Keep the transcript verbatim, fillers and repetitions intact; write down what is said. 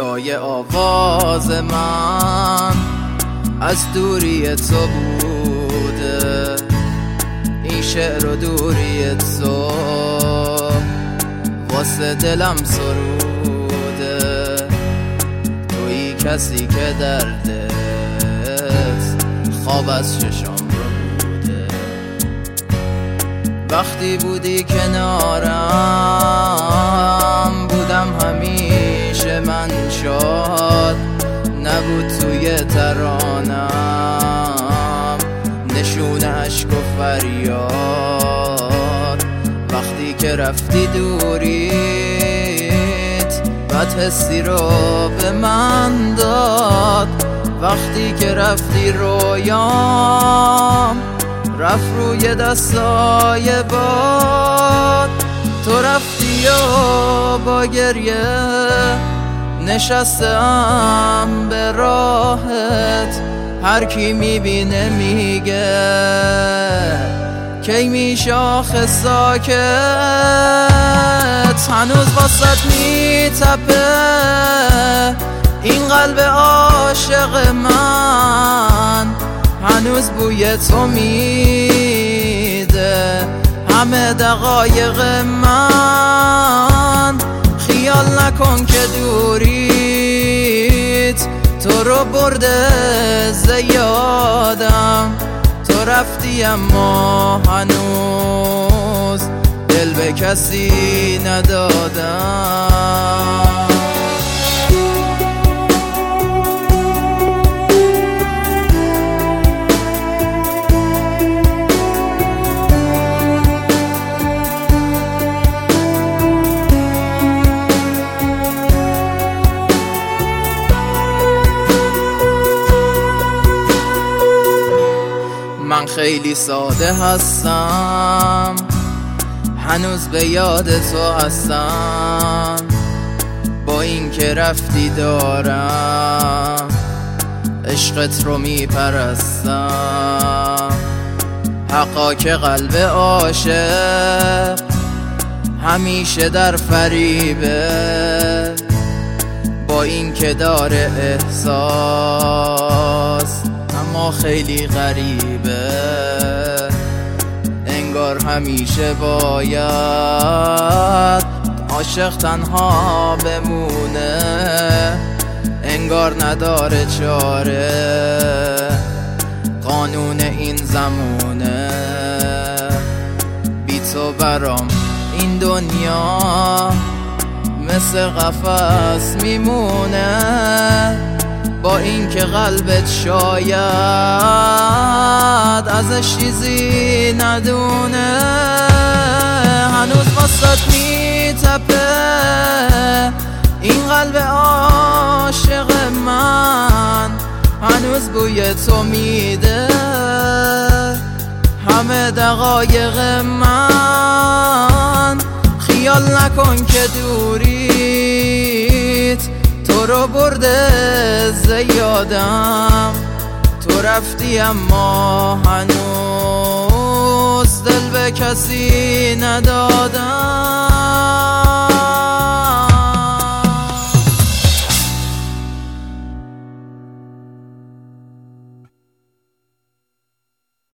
صدای آواز من از دوری تو بوده، این شعر و دوری تو واسه دلم سروده. تویی کسی که دردت خواب از چشام بوده، وقتی بودی کنارم بودم همیشه من شاد. نبود توی ترانم نشون عشق و فریاد. وقتی که رفتی دوریت بد حسی رو به من داد. وقتی که رفتی رویام رفت روی دستای باد. تو رفتی و با گریه نشستم به راهت. هر کی میبینه میگه کی میشه آخه ساکت. هنوز واسط میتپه این قلب عاشق من، هنوز بوی تو میده همه دقایق من. خیال نکن که دوریت تو رو برده زیادم. تو رفتی اما هنوز دل به کسی ندادم. من خیلی ساده هستم، هنوز به یاد تو هستم. با این که رفتی دارم عشقت رو میپرستم. حقا که قلب عاشق همیشه در فریبه، با این که داره احساس اما خیلی غریبه. انگار همیشه باید عاشق تنها بمونه، انگار نداره چاره قانون این زمونه. بی تو برام این دنیا مثل قفس میمونه، با این که قلبت شاید ازش چیزی ندونه. هنوز واسط میتپه این قلب عاشق من، هنوز بوی تو میده همه دقایق من. خیال نکن که دوریت تو رو برده زیادم. تو رفتی اما هنوز دل به کسی ندادم.